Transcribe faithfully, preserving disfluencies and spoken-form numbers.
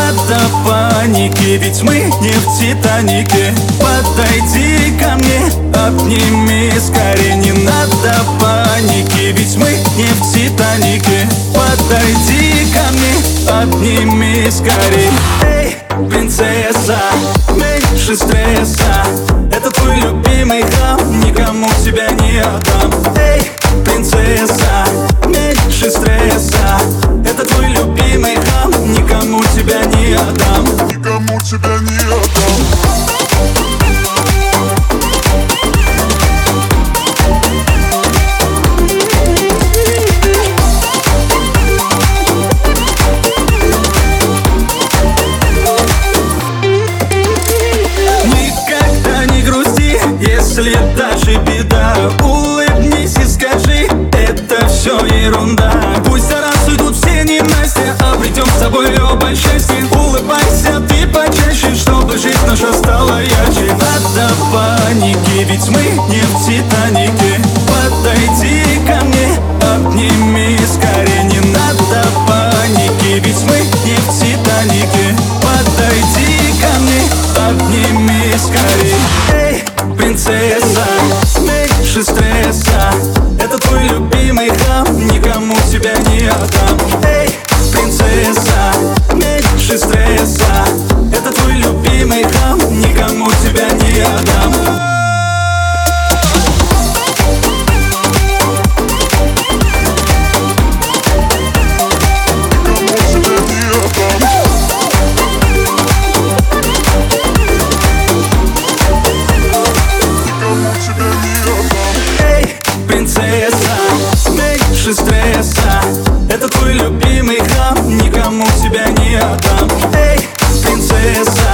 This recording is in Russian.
надо паники, ведь мы не в Титанике. Подойди ко мне, обними скорее. Не надо паники, ведь мы не в Титанике. Подойди ко мне, обними скорее. Эй, принцесса, меньше стресса. Это твой любимый хам, никому тебя не отдам. Эй, принцесса, меньше стресса. Это твой любимый хам, никому тебя не отдам. Никому тебя не отдам. Если даже беда, улыбнись и скажи, это все ерунда. Пусть за раз уйдут все ненастья, обретем с тобой оба счастье. Улыбайся ты почаще, чтобы жизнь наша стала ярче. Надо паники, ведь мы не в Титанике. Подойди ко мне, обними скорее. Не надо паники, ведь мы не в Титанике. Подойди ко мне, обними скорее. Эй, принцесса, меньше стресса. Это твой любимый хам, никому тебя не отдам. Эй, принцесса, меньше стресса. Это твой любимый хам, никому тебя не отдам. Принцесса, меньше стресса. Это твой любимый хам, никому тебя не отдам. Эй, принцесса.